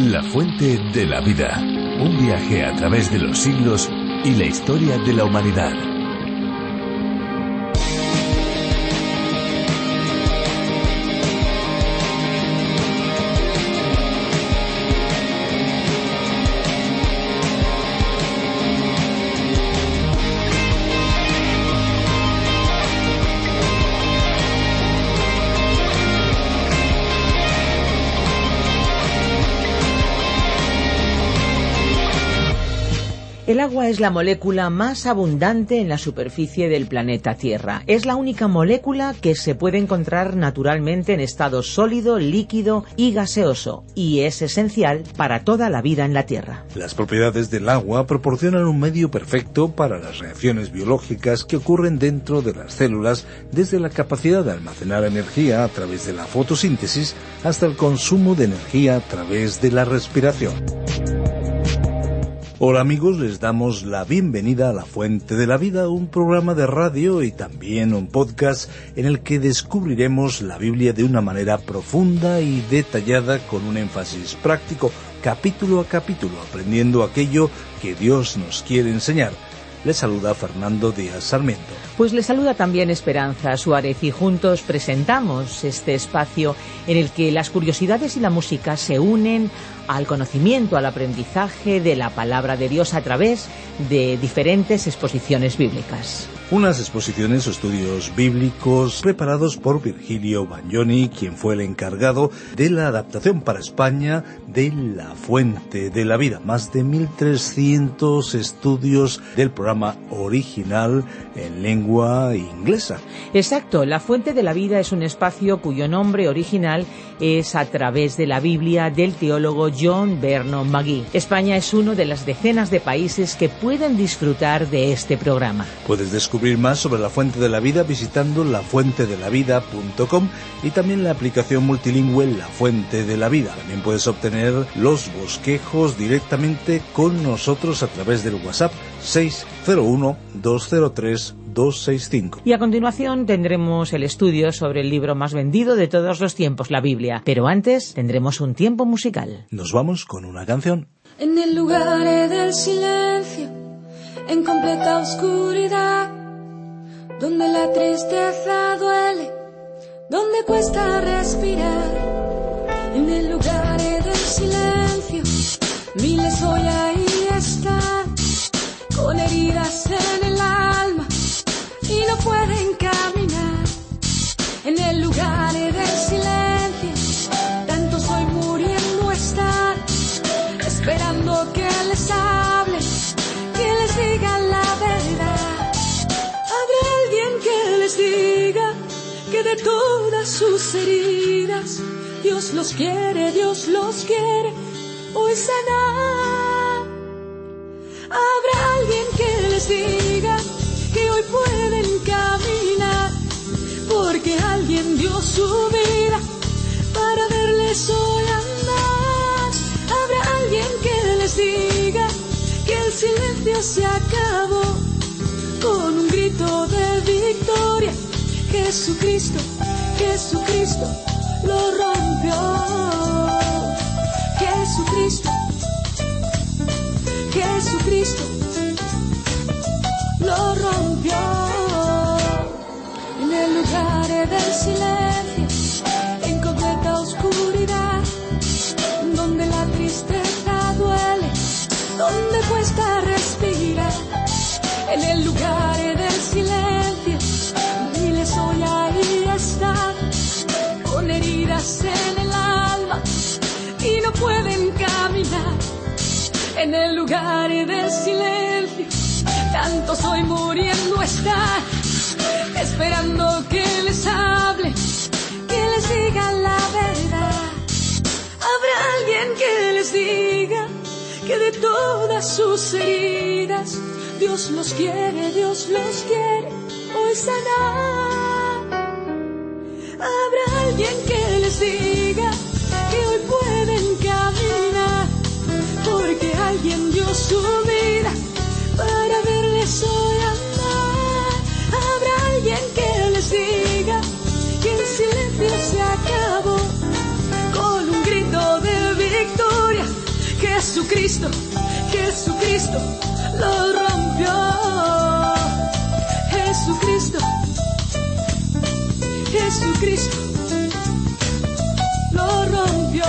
La fuente de la vida. Un viaje a través de los siglos y la historia de la humanidad. El agua es la molécula más abundante en la superficie del planeta Tierra. Es la única molécula que se puede encontrar naturalmente en estado sólido, líquido y gaseoso, y es esencial para toda la vida en la Tierra. Las propiedades del agua proporcionan un medio perfecto para las reacciones biológicas que ocurren dentro de las células, desde la capacidad de almacenar energía a través de la fotosíntesis hasta el consumo de energía a través de la respiración. Hola amigos, les damos la bienvenida a La Fuente de la Vida, un programa de radio y también un podcast en el que descubriremos la Biblia de una manera profunda y detallada, con un énfasis práctico, capítulo a capítulo, aprendiendo aquello que Dios nos quiere enseñar. Les saluda Fernando Díaz Sarmiento. Pues les saluda también Esperanza Suárez, y juntos presentamos este espacio en el que las curiosidades y la música se unen al conocimiento, al aprendizaje de la palabra de Dios a través de diferentes exposiciones bíblicas. Unas exposiciones o estudios bíblicos preparados por Virgilio Bagnoni, quien fue el encargado de la adaptación para España de La Fuente de la Vida. Más de 1.300 estudios del programa original en lengua inglesa. Exacto, La Fuente de la Vida es un espacio cuyo nombre original es a través de la Biblia del teólogo John Vernon McGee. España es uno de las decenas de países que pueden disfrutar de este programa. Puedes descubrir más sobre La Fuente de la Vida visitando lafuentedelavida.com y también la aplicación multilingüe La Fuente de la Vida. También puedes obtener los bosquejos directamente con nosotros a través del WhatsApp 601-203-265. Y a continuación tendremos el estudio sobre el libro más vendido de todos los tiempos, la Biblia. Pero antes tendremos un tiempo musical. Nos vamos con una canción. En el lugar del silencio, en completa oscuridad, donde la tristeza duele, donde cuesta respirar. En el lugar del silencio, miles hoy ahí están, con heridas en el alma y no pueden caminar. En el lugar del silencio, tantos hoy muriendo están, esperando que les hable, que les diga la verdad. Habrá alguien que les diga que de todas sus heridas Dios los quiere hoy sanar. Habrá alguien que les diga que hoy pueden caminar, porque alguien dio su vida para verles hoy andar. Habrá alguien que les diga que el silencio se acabó, con un grito de victoria. Jesucristo lo rompió. Jesucristo lo rompió. En el lugar del silencio, en completa oscuridad, donde la tristeza duele, donde cuesta respirar. En el lugar del silencio, miles hoy ahí están, con heridas en el alma y no pueden caminar. En el lugar del silencio, tantos hoy muriendo están, esperando que les hable, que les diga la verdad. Habrá alguien que les diga que de todas sus heridas Dios los quiere hoy sanar. Habrá alguien que les diga que hoy pueden caminar, porque alguien dio su vida para verles hoy andar. Habrá alguien que les diga que el silencio se acabó, con un grito de victoria. Jesucristo, Jesucristo lo rompió. Jesucristo, Jesucristo lo rompió.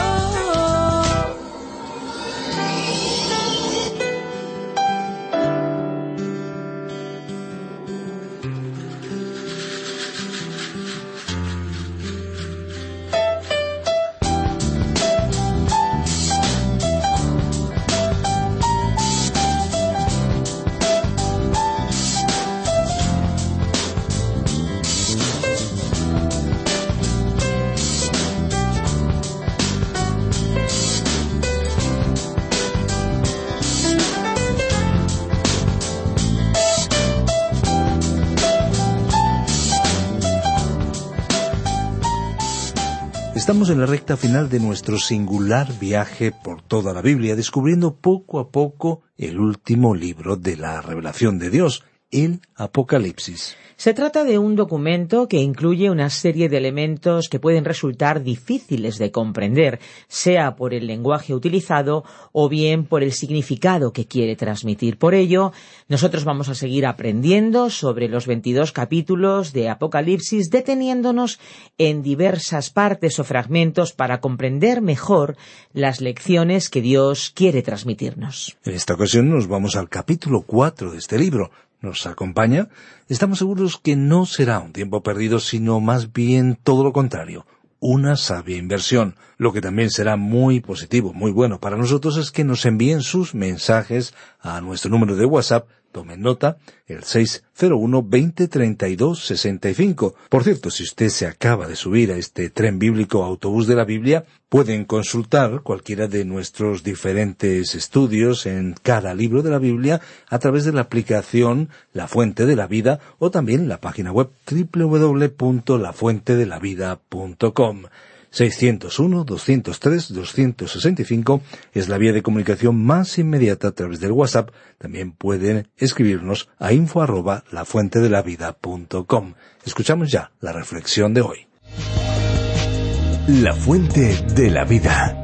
Estamos en la recta final de nuestro singular viaje por toda la Biblia, descubriendo poco a poco el último libro de la revelación de Dios, el Apocalipsis. Se trata de un documento que incluye una serie de elementos que pueden resultar difíciles de comprender, sea por el lenguaje utilizado o bien por el significado que quiere transmitir. Por ello, nosotros vamos a seguir aprendiendo sobre los 22 capítulos de Apocalipsis, deteniéndonos en diversas partes o fragmentos para comprender mejor las lecciones que Dios quiere transmitirnos. En esta ocasión nos vamos al capítulo 4 de este libro. ¿Nos acompaña? Estamos seguros que no será un tiempo perdido, sino más bien todo lo contrario, una sabia inversión. Lo que también será muy positivo, muy bueno para nosotros es que nos envíen sus mensajes a nuestro número de WhatsApp. Tomen nota, el 601-2032-65. Por cierto, si usted se acaba de subir a este tren bíblico Autobús de la Biblia, pueden consultar cualquiera de nuestros diferentes estudios en cada libro de la Biblia a través de la aplicación La Fuente de la Vida o también la página web www.lafuentedelavida.com. 601-203-265 es la vía de comunicación más inmediata a través del WhatsApp. También pueden escribirnos a info@lafuentedelavida.com. Escuchamos ya la reflexión de hoy. La Fuente de la Vida.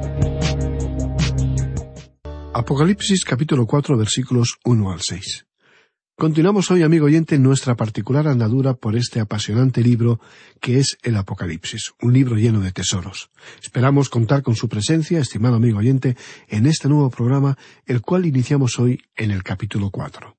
Apocalipsis capítulo 4 versículos 1 al 6. Continuamos hoy, amigo oyente, nuestra particular andadura por este apasionante libro que es el Apocalipsis, un libro lleno de tesoros. Esperamos contar con su presencia, estimado amigo oyente, en este nuevo programa, el cual iniciamos hoy en el capítulo 4.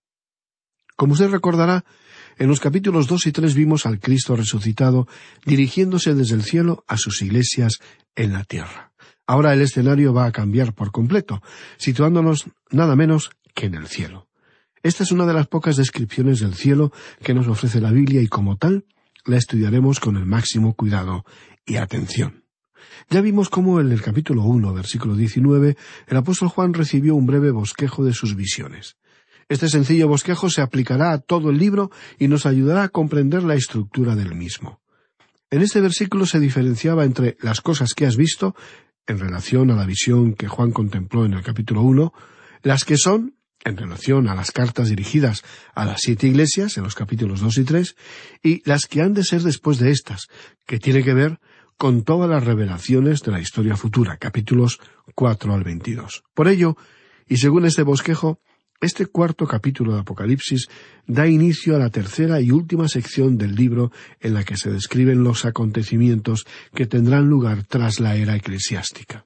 Como usted recordará, en los capítulos 2 y 3 vimos al Cristo resucitado dirigiéndose desde el cielo a sus iglesias en la tierra. Ahora el escenario va a cambiar por completo, situándonos nada menos que en el cielo. Esta es una de las pocas descripciones del cielo que nos ofrece la Biblia y como tal la estudiaremos con el máximo cuidado y atención. Ya vimos cómo en el capítulo 1, versículo 19, el apóstol Juan recibió un breve bosquejo de sus visiones. Este sencillo bosquejo se aplicará a todo el libro y nos ayudará a comprender la estructura del mismo. En este versículo se diferenciaba entre las cosas que has visto, en relación a la visión que Juan contempló en el capítulo 1, las que son, en relación a las cartas dirigidas a las 7 iglesias, en los capítulos 2 y 3, y las que han de ser después de estas, que tiene que ver con todas las revelaciones de la historia futura, capítulos 4 al 22. Por ello, y según este bosquejo, este cuarto capítulo de Apocalipsis da inicio a la tercera y última sección del libro en la que se describen los acontecimientos que tendrán lugar tras la era eclesiástica.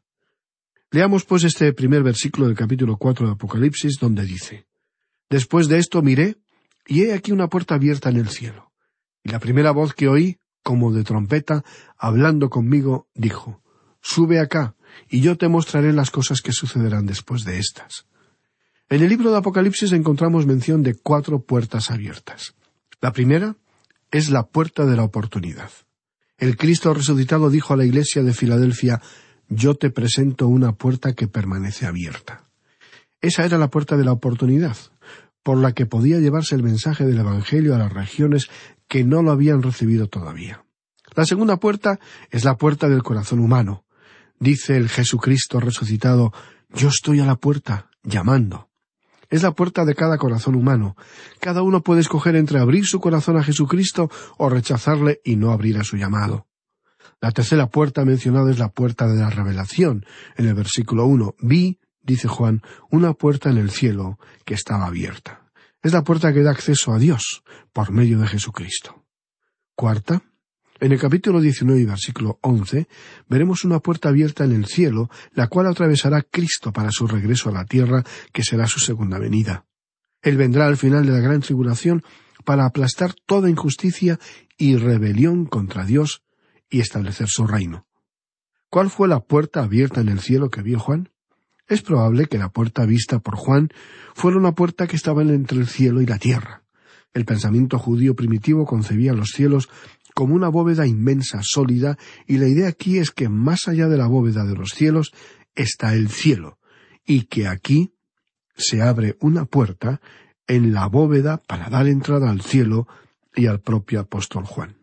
Leamos pues este primer versículo del capítulo 4 de Apocalipsis, donde dice: Después de esto miré, y he aquí una puerta abierta en el cielo. Y la primera voz que oí, como de trompeta, hablando conmigo, dijo: Sube acá, y yo te mostraré las cosas que sucederán después de estas. En el libro de Apocalipsis encontramos mención de 4 puertas abiertas. La primera es la puerta de la oportunidad. El Cristo resucitado dijo a la iglesia de Filadelfia: Yo te presento una puerta que permanece abierta. Esa era la puerta de la oportunidad, por la que podía llevarse el mensaje del Evangelio a las regiones que no lo habían recibido todavía. La segunda puerta es la puerta del corazón humano. Dice el Jesucristo resucitado: Yo estoy a la puerta, llamando. Es la puerta de cada corazón humano. Cada uno puede escoger entre abrir su corazón a Jesucristo o rechazarle y no abrir a su llamado. La tercera puerta mencionada es la puerta de la revelación. En el versículo 1, vi, dice Juan, una puerta en el cielo que estaba abierta. Es la puerta que da acceso a Dios por medio de Jesucristo. Cuarta, en el capítulo 19 y versículo 11, veremos una puerta abierta en el cielo, la cual atravesará Cristo para su regreso a la tierra, que será su segunda venida. Él vendrá al final de la gran tribulación para aplastar toda injusticia y rebelión contra Dios y establecer su reino. ¿Cuál fue la puerta abierta en el cielo que vio Juan? Es probable que la puerta vista por Juan fuera una puerta que estaba entre el cielo y la tierra. El pensamiento judío primitivo concebía los cielos como una bóveda inmensa, sólida, y la idea aquí es que más allá de la bóveda de los cielos está el cielo, y que aquí se abre una puerta en la bóveda para dar entrada al cielo y al propio apóstol Juan.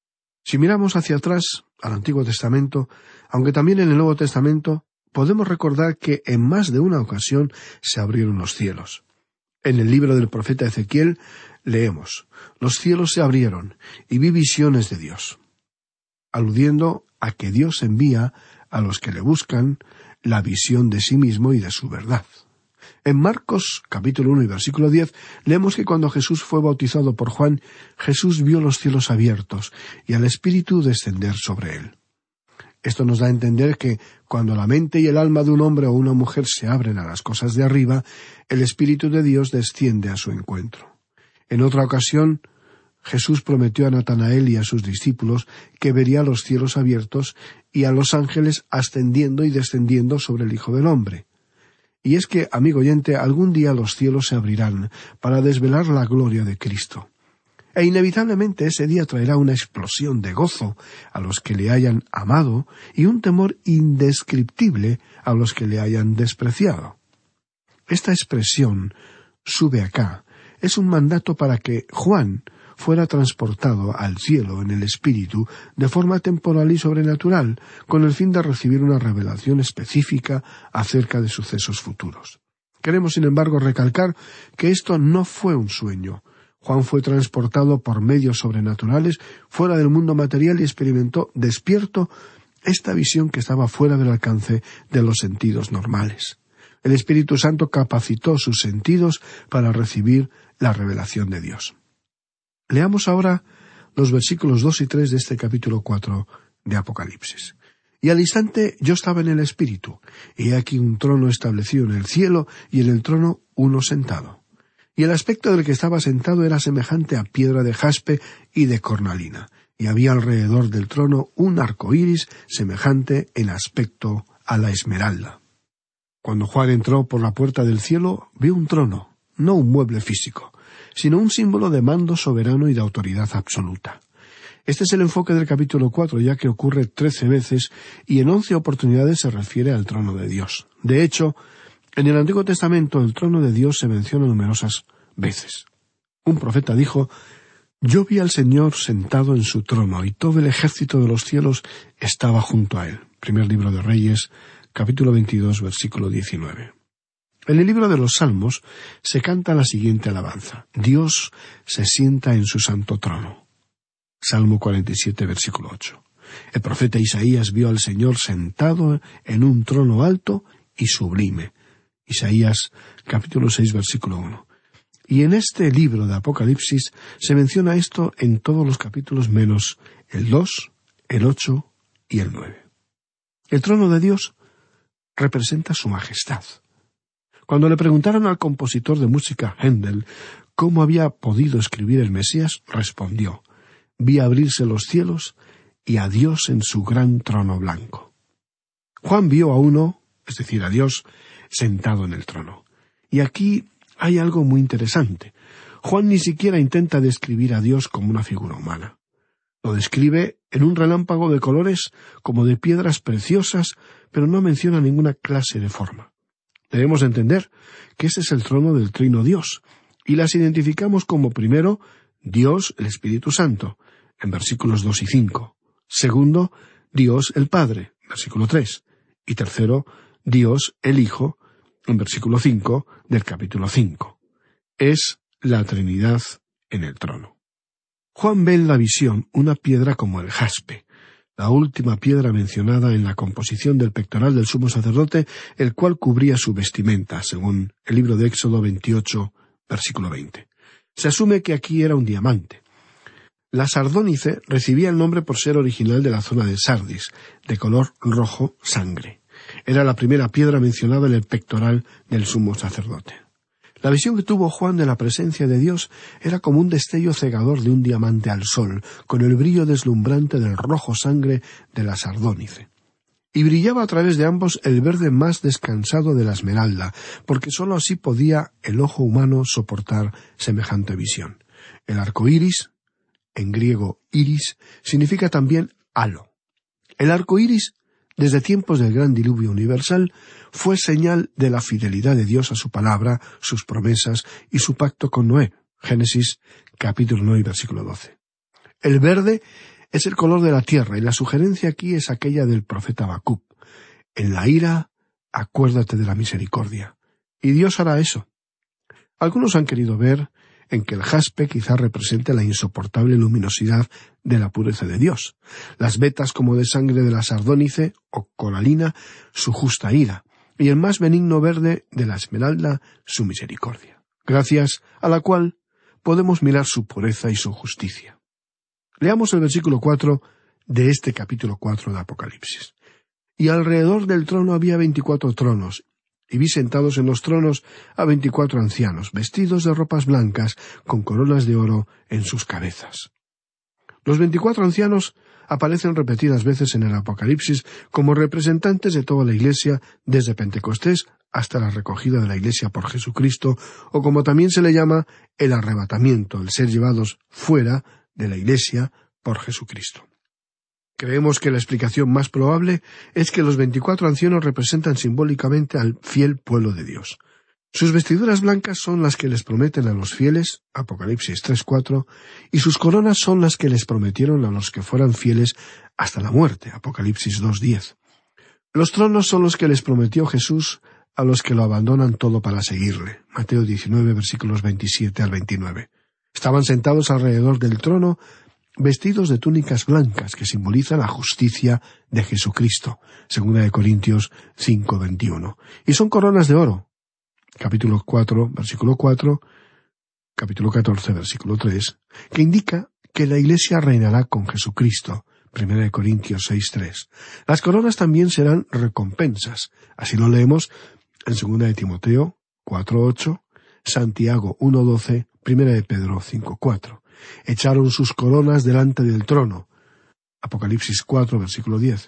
Si miramos hacia atrás, al Antiguo Testamento, aunque también en el Nuevo Testamento, podemos recordar que en más de una ocasión se abrieron los cielos. En el libro del profeta Ezequiel leemos: «Los cielos se abrieron, y vi visiones de Dios», aludiendo a que Dios envía a los que le buscan la visión de sí mismo y de su verdad. En Marcos capítulo 1 y versículo 10 leemos que cuando Jesús fue bautizado por Juan, Jesús vio los cielos abiertos y al Espíritu descender sobre él. Esto nos da a entender que cuando la mente y el alma de un hombre o una mujer se abren a las cosas de arriba, el Espíritu de Dios desciende a su encuentro. En otra ocasión, Jesús prometió a Natanael y a sus discípulos que vería los cielos abiertos y a los ángeles ascendiendo y descendiendo sobre el Hijo del Hombre. Y es que, amigo oyente, algún día los cielos se abrirán para desvelar la gloria de Cristo. E inevitablemente ese día traerá una explosión de gozo a los que le hayan amado y un temor indescriptible a los que le hayan despreciado. Esta expresión, «sube acá», es un mandato para que Juan fuera transportado al cielo en el Espíritu de forma temporal y sobrenatural, con el fin de recibir una revelación específica acerca de sucesos futuros. Queremos, sin embargo, recalcar que esto no fue un sueño. Juan fue transportado por medios sobrenaturales fuera del mundo material y experimentó despierto esta visión que estaba fuera del alcance de los sentidos normales. El Espíritu Santo capacitó sus sentidos para recibir la revelación de Dios. Leamos ahora los versículos 2 y 3 de este capítulo 4 de Apocalipsis. «Y al instante yo estaba en el Espíritu, y he aquí un trono establecido en el cielo, y en el trono uno sentado. Y el aspecto del que estaba sentado era semejante a piedra de jaspe y de cornalina, y había alrededor del trono un arco iris semejante en aspecto a la esmeralda». Cuando Juan entró por la puerta del cielo, vio un trono, no un mueble físico, sino un símbolo de mando soberano y de autoridad absoluta. Este es el enfoque del capítulo 4, ya que ocurre 13 veces y en 11 oportunidades se refiere al trono de Dios. De hecho, en el Antiguo Testamento el trono de Dios se menciona numerosas veces. Un profeta dijo: «Yo vi al Señor sentado en su trono, y todo el ejército de los cielos estaba junto a él». Primer libro de Reyes, capítulo 22, versículo 19. En el libro de los Salmos se canta la siguiente alabanza: «Dios se sienta en su santo trono». Salmo 47, versículo 8. El profeta Isaías vio al Señor sentado en un trono alto y sublime. Isaías, capítulo 6, versículo 1. Y en este libro de Apocalipsis se menciona esto en todos los capítulos menos el 2, el 8 y el 9. El trono de Dios representa su majestad. Cuando le preguntaron al compositor de música Händel cómo había podido escribir el Mesías, respondió: «Vi abrirse los cielos y a Dios en su gran trono blanco». Juan vio a uno, es decir, a Dios, sentado en el trono. Y aquí hay algo muy interesante. Juan ni siquiera intenta describir a Dios como una figura humana. Lo describe en un relámpago de colores como de piedras preciosas, pero no menciona ninguna clase de forma. Debemos entender que ese es el trono del Trino Dios, y las identificamos como, primero, Dios el Espíritu Santo, en versículos 2 y 5. Segundo, Dios el Padre, versículo 3. Y tercero, Dios el Hijo, en versículo 5 del capítulo 5. Es la Trinidad en el trono. Juan ve en la visión una piedra como el jaspe, la última piedra mencionada en la composición del pectoral del sumo sacerdote, el cual cubría su vestimenta, según el libro de Éxodo 28, versículo 20. Se asume que aquí era un diamante. La sardónice recibía el nombre por ser original de la zona de Sardis, de color rojo sangre. Era la primera piedra mencionada en el pectoral del sumo sacerdote. La visión que tuvo Juan de la presencia de Dios era como un destello cegador de un diamante al sol, con el brillo deslumbrante del rojo sangre de la sardónice. Y brillaba a través de ambos el verde más descansado de la esmeralda, porque sólo así podía el ojo humano soportar semejante visión. El arco iris, en griego iris, significa también halo. El arco iris, desde tiempos del gran diluvio universal, fue señal de la fidelidad de Dios a su palabra, sus promesas y su pacto con Noé. Génesis capítulo 9, versículo 12. El verde es el color de la tierra, y la sugerencia aquí es aquella del profeta Habacuc. En la ira, acuérdate de la misericordia. Y Dios hará eso. Algunos han querido ver en que el jaspe quizá represente la insoportable luminosidad de la pureza de Dios, las vetas como de sangre de la sardónice o coralina, su justa ira, y el más benigno verde de la esmeralda, su misericordia, gracias a la cual podemos mirar su pureza y su justicia. Leamos el versículo 4 de este capítulo 4 de Apocalipsis. Y alrededor del trono había 24 tronos, y vi sentados en los tronos a 24 ancianos, vestidos de ropas blancas, con coronas de oro en sus cabezas. Los 24 ancianos aparecen repetidas veces en el Apocalipsis como representantes de toda la Iglesia, desde Pentecostés hasta la recogida de la Iglesia por Jesucristo, o como también se le llama, el arrebatamiento, el ser llevados fuera de la Iglesia por Jesucristo. Creemos que la explicación más probable es que los 24 ancianos representan simbólicamente al fiel pueblo de Dios. Sus vestiduras blancas son las que les prometen a los fieles, Apocalipsis 3:4, y sus coronas son las que les prometieron a los que fueran fieles hasta la muerte, Apocalipsis 2:10. Los tronos son los que les prometió Jesús a los que lo abandonan todo para seguirle, Mateo 19, versículos 27 al 29. Estaban sentados alrededor del trono, vestidos de túnicas blancas que simbolizan la justicia de Jesucristo, 2 Corintios 5:21. Y son coronas de oro, capítulo 4, versículo 4, capítulo 14, versículo 3, que indica que la Iglesia reinará con Jesucristo, 1 Corintios 6:3. Las coronas también serán recompensas, así lo leemos en 2 Timoteo 4:8, Santiago 1:12, 1 Pedro 5:4. Echaron sus coronas delante del trono. Apocalipsis 4, versículo 10.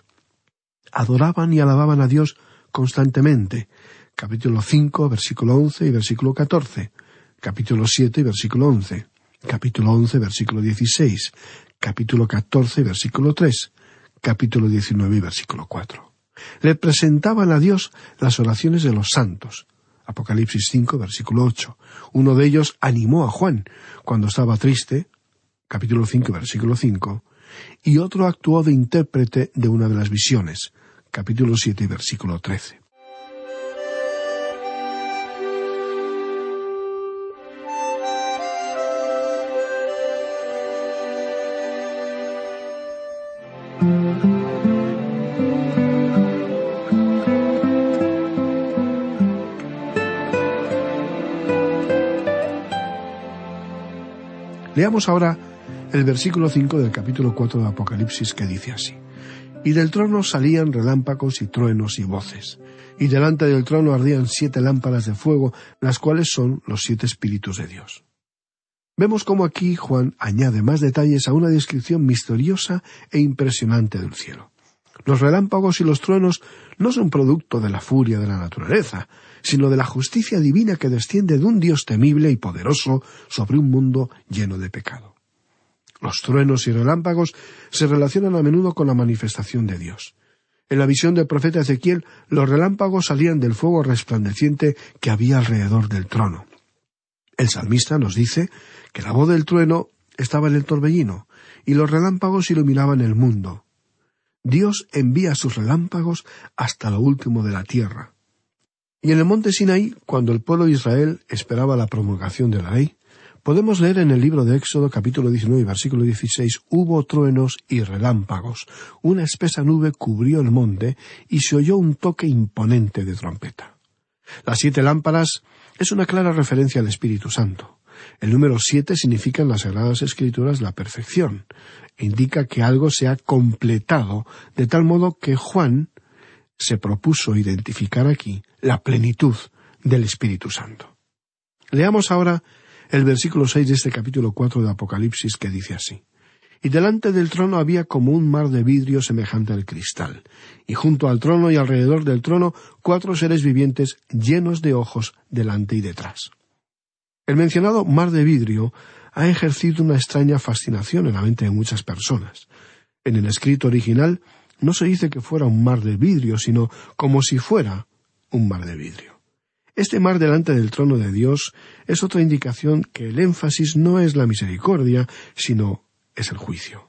Adoraban y alababan a Dios constantemente. Capítulo 5, versículo 11 y versículo 14. Capítulo 7 y versículo 11. Capítulo 11, versículo 16. Capítulo 14, versículo 3. Capítulo 19 y versículo 4. Le presentaban a Dios las oraciones de los santos. Apocalipsis 5, versículo 8. Uno de ellos animó a Juan cuando estaba triste, capítulo 5, versículo 5, y otro actuó de intérprete de una de las visiones, capítulo 7, versículo 13. Leamos ahora el versículo 5 del capítulo 4 de Apocalipsis, que dice así: Y del trono salían relámpagos y truenos y voces, y delante del trono ardían 7 lámparas de fuego, las cuales son los 7 espíritus de Dios. Vemos cómo aquí Juan añade más detalles a una descripción misteriosa e impresionante del cielo. Los relámpagos y los truenos no son producto de la furia de la naturaleza, sino de la justicia divina que desciende de un Dios temible y poderoso sobre un mundo lleno de pecado. Los truenos y relámpagos se relacionan a menudo con la manifestación de Dios. En la visión del profeta Ezequiel, los relámpagos salían del fuego resplandeciente que había alrededor del trono. El salmista nos dice que la voz del trueno estaba en el torbellino, y los relámpagos iluminaban el mundo. Dios envía sus relámpagos hasta lo último de la tierra. Y en el monte Sinaí, cuando el pueblo de Israel esperaba la promulgación de la ley, Podemos leer en el libro de Éxodo, capítulo 19, versículo 16, «Hubo truenos y relámpagos, una espesa nube cubrió el monte, y se oyó un toque imponente de trompeta». Las 7 lámparas es una clara referencia al Espíritu Santo. El número 7 significa en las Sagradas Escrituras la perfección. Indica que algo se ha completado, de tal modo que Juan se propuso identificar aquí la plenitud del Espíritu Santo. Leamos ahora el versículo 6 de este capítulo 4 de Apocalipsis, que dice así: «Y delante del trono había como un mar de vidrio semejante al cristal, y junto al trono y alrededor del trono 4 seres vivientes llenos de ojos delante y detrás». El mencionado mar de vidrio ha ejercido una extraña fascinación en la mente de muchas personas. En el escrito original no se dice que fuera un mar de vidrio, sino como si fuera un mar de vidrio. Este mar delante del trono de Dios es otra indicación que el énfasis no es la misericordia, sino es el juicio.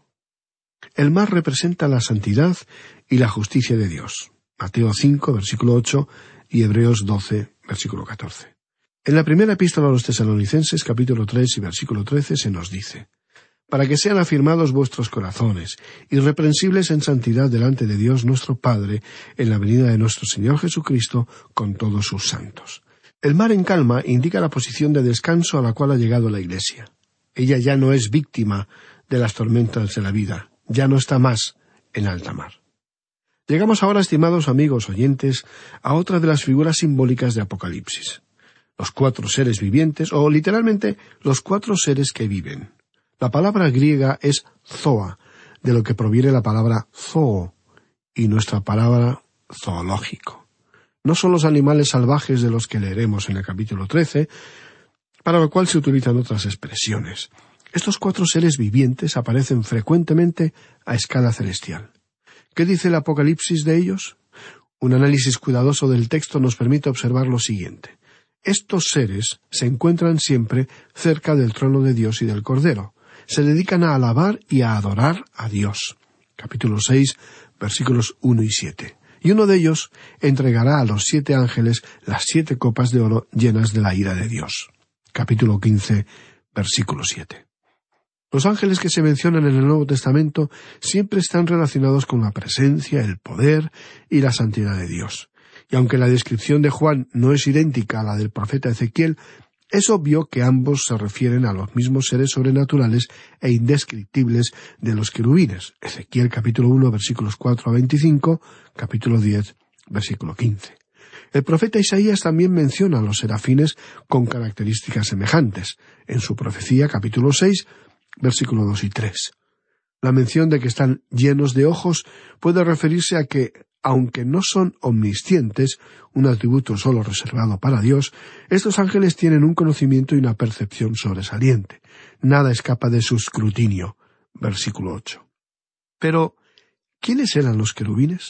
El mar representa la santidad y la justicia de Dios. Mateo 5, versículo 8, y Hebreos 12, versículo 14. En la primera epístola a los Tesalonicenses, capítulo 3 y versículo 13, se nos dice: «Para que sean afirmados vuestros corazones, irreprensibles en santidad delante de Dios nuestro Padre, en la venida de nuestro Señor Jesucristo, con todos sus santos». El mar en calma indica la posición de descanso a la cual ha llegado la Iglesia. Ella ya no es víctima de las tormentas de la vida, ya no está más en alta mar. Llegamos ahora, estimados amigos oyentes, a otra de las figuras simbólicas de Apocalipsis: los 4 seres vivientes, o literalmente los 4 seres que viven. La palabra griega es zoa, de lo que proviene la palabra zoo, y nuestra palabra zoológico. No son los animales salvajes de los que leeremos en el capítulo 13, para lo cual se utilizan otras expresiones. Estos 4 seres vivientes aparecen frecuentemente a escala celestial. ¿Qué dice el Apocalipsis de ellos? Un análisis cuidadoso del texto nos permite observar lo siguiente. Estos seres se encuentran siempre cerca del trono de Dios y del Cordero. Se dedican a alabar y a adorar a Dios. Capítulo 6, versículos 1 y 7. Y uno de ellos entregará a los 7 ángeles las 7 copas de oro llenas de la ira de Dios. Capítulo 15, versículo 7. Los ángeles que se mencionan en el Nuevo Testamento siempre están relacionados con la presencia, el poder y la santidad de Dios. Y aunque la descripción de Juan no es idéntica a la del profeta Ezequiel, es obvio que ambos se refieren a los mismos seres sobrenaturales e indescriptibles de los querubines. Ezequiel capítulo 1, versículos 4 a 25, capítulo 10, versículo 15. El profeta Isaías también menciona a los serafines con características semejantes, en su profecía capítulo 6, versículo 2 y 3. La mención de que están llenos de ojos puede referirse a que, aunque no son omniscientes, un atributo solo reservado para Dios, estos ángeles tienen un conocimiento y una percepción sobresaliente. Nada escapa de su escrutinio. Versículo 8. Pero, ¿quiénes eran los querubines?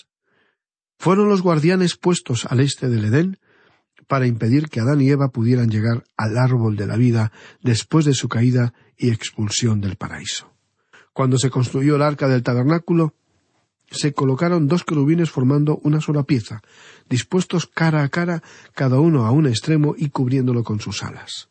Fueron los guardianes puestos al este del Edén para impedir que Adán y Eva pudieran llegar al árbol de la vida después de su caída y expulsión del paraíso. Cuando se construyó el arca del tabernáculo, se colocaron 2 querubines formando una sola pieza, dispuestos cara a cara, cada uno a un extremo y cubriéndolo con sus alas.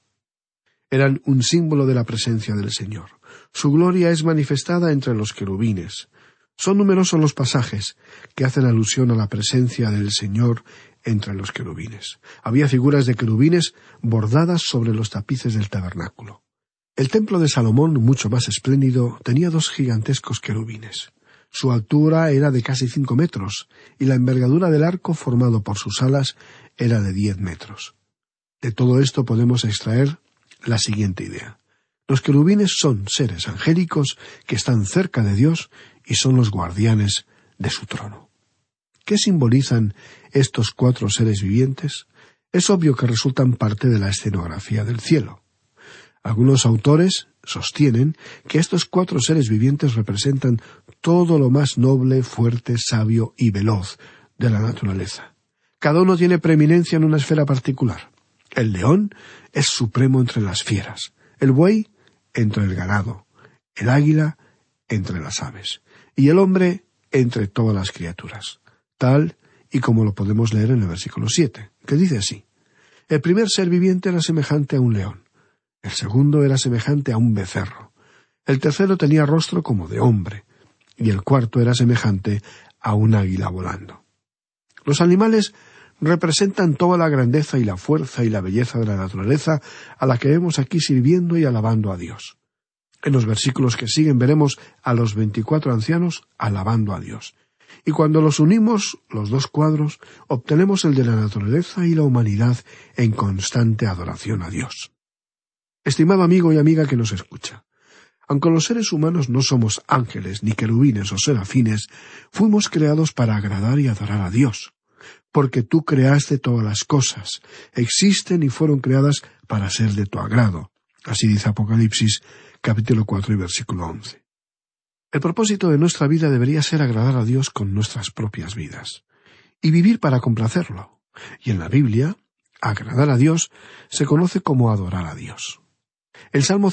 Eran un símbolo de la presencia del Señor. Su gloria es manifestada entre los querubines. Son numerosos los pasajes que hacen alusión a la presencia del Señor entre los querubines. Había figuras de querubines bordadas sobre los tapices del tabernáculo. El templo de Salomón, mucho más espléndido, tenía 2 gigantescos querubines. Su altura era de casi 5 metros, y la envergadura del arco formado por sus alas era de 10 metros. De todo esto podemos extraer la siguiente idea. Los querubines son seres angélicos que están cerca de Dios y son los guardianes de su trono. ¿Qué simbolizan estos 4 seres vivientes? Es obvio que resultan parte de la escenografía del cielo. Algunos autores sostienen que estos 4 seres vivientes representan todo lo más noble, fuerte, sabio y veloz de la naturaleza. Cada uno tiene preeminencia en una esfera particular. El león es supremo entre las fieras, el buey entre el ganado, el águila entre las aves, y el hombre entre todas las criaturas, tal y como lo podemos leer en el versículo 7, que dice así: el primer ser viviente era semejante a un león. El segundo era semejante a un becerro. El tercero tenía rostro como de hombre, y el cuarto era semejante a un águila volando. Los animales representan toda la grandeza y la fuerza y la belleza de la naturaleza a la que vemos aquí sirviendo y alabando a Dios. En los versículos que siguen veremos a los 24 ancianos alabando a Dios. Y cuando los unimos, los dos cuadros, obtenemos el de la naturaleza y la humanidad en constante adoración a Dios. Estimado amigo y amiga que nos escucha, aunque los seres humanos no somos ángeles, ni querubines o serafines, fuimos creados para agradar y adorar a Dios. Porque tú creaste todas las cosas, existen y fueron creadas para ser de tu agrado. Así dice Apocalipsis, capítulo 4 y versículo 11. El propósito de nuestra vida debería ser agradar a Dios con nuestras propias vidas, y vivir para complacerlo. Y en la Biblia, agradar a Dios se conoce como adorar a Dios. El Salmo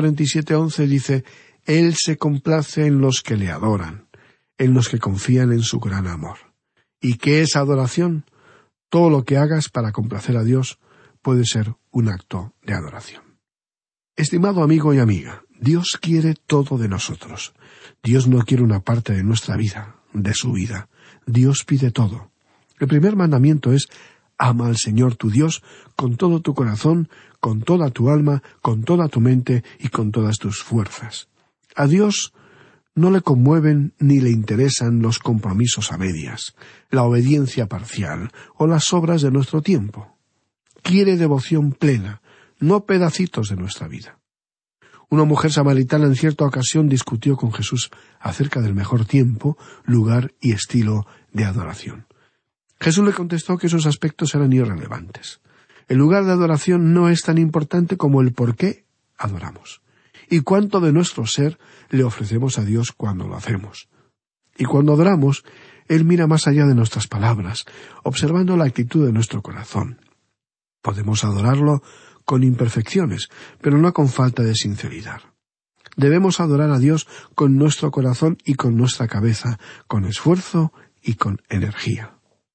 147:11 dice: Él se complace en los que le adoran, en los que confían en su gran amor. ¿Y qué es adoración? Todo lo que hagas para complacer a Dios puede ser un acto de adoración. Estimado amigo y amiga, Dios quiere todo de nosotros. Dios no quiere una parte de nuestra vida, de su vida. Dios pide todo. El primer mandamiento es: ama al Señor tu Dios con todo tu corazón, con toda tu alma, con toda tu mente y con todas tus fuerzas. A Dios no le conmueven ni le interesan los compromisos a medias, la obediencia parcial o las obras de nuestro tiempo. Quiere devoción plena, no pedacitos de nuestra vida. Una mujer samaritana en cierta ocasión discutió con Jesús acerca del mejor tiempo, lugar y estilo de adoración. Jesús le contestó que esos aspectos eran irrelevantes. El lugar de adoración no es tan importante como el por qué adoramos, y cuánto de nuestro ser le ofrecemos a Dios cuando lo hacemos. Y cuando adoramos, Él mira más allá de nuestras palabras, observando la actitud de nuestro corazón. Podemos adorarlo con imperfecciones, pero no con falta de sinceridad. Debemos adorar a Dios con nuestro corazón y con nuestra cabeza, con esfuerzo y con energía.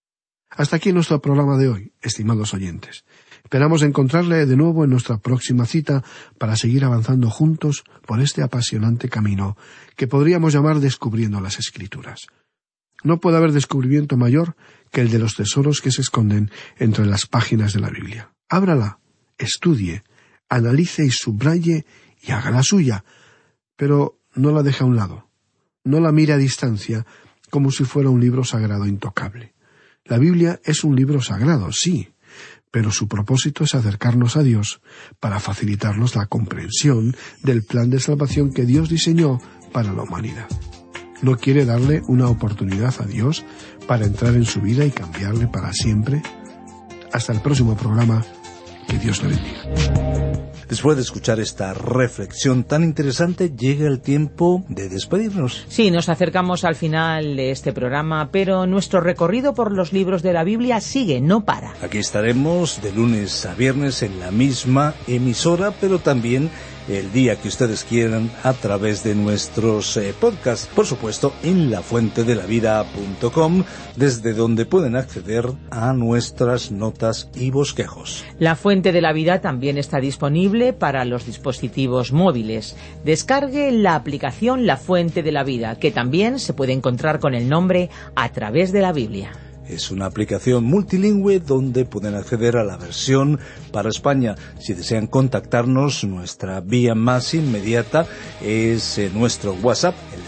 Hasta aquí nuestro programa de hoy, estimados oyentes. Esperamos encontrarle de nuevo en nuestra próxima cita para seguir avanzando juntos por este apasionante camino que podríamos llamar descubriendo las Escrituras. No puede haber descubrimiento mayor que el de los tesoros que se esconden entre las páginas de la Biblia. Ábrala, estudie, analice y subraye y haga la suya, pero no la deje a un lado. No la mire a distancia como si fuera un libro sagrado intocable. La Biblia es un libro sagrado, sí, pero su propósito es acercarnos a Dios para facilitarnos la comprensión del plan de salvación que Dios diseñó para la humanidad. ¿No quiere darle una oportunidad a Dios para entrar en su vida y cambiarle para siempre? Hasta el próximo programa. Que Dios le bendiga. Después de escuchar esta reflexión tan interesante, llega el tiempo de despedirnos. Sí, nos acercamos al final de este programa, pero nuestro recorrido por los libros de la Biblia sigue, no para. Aquí estaremos de lunes a viernes en la misma emisora, pero también el día que ustedes quieran a través de nuestros podcasts, por supuesto en lafuentedelavida.com, desde donde pueden acceder a nuestras notas y bosquejos. La Fuente de la Vida también está disponible para los dispositivos móviles. Descargue la aplicación La Fuente de la Vida, que también se puede encontrar con el nombre A través de la Biblia. Es una aplicación multilingüe donde pueden acceder a la versión para España. Si desean contactarnos, nuestra vía más inmediata es nuestro WhatsApp, el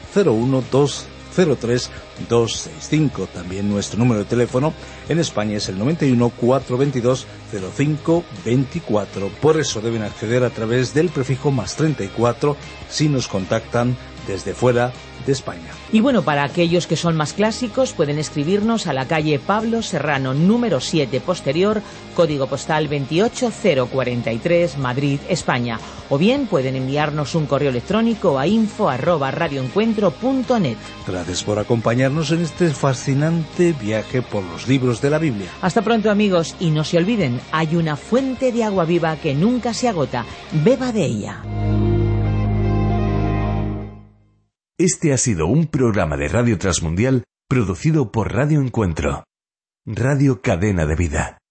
601-203-265. También nuestro número de teléfono en España es el 91 422 05 24. Por eso deben acceder a través del prefijo más 34 si nos contactan desde fuera de España. Y bueno, para aquellos que son más clásicos, pueden escribirnos a la calle Pablo Serrano, número 7 posterior, código postal 28043, Madrid, España. O bien pueden enviarnos un correo electrónico a info@radioencuentro.net. Gracias por acompañarnos en este fascinante viaje por los libros de la Biblia. Hasta pronto, amigos, y no se olviden, hay una fuente de agua viva que nunca se agota. Beba de ella. Este ha sido un programa de Radio Transmundial producido por Radio Encuentro, Radio Cadena de Vida.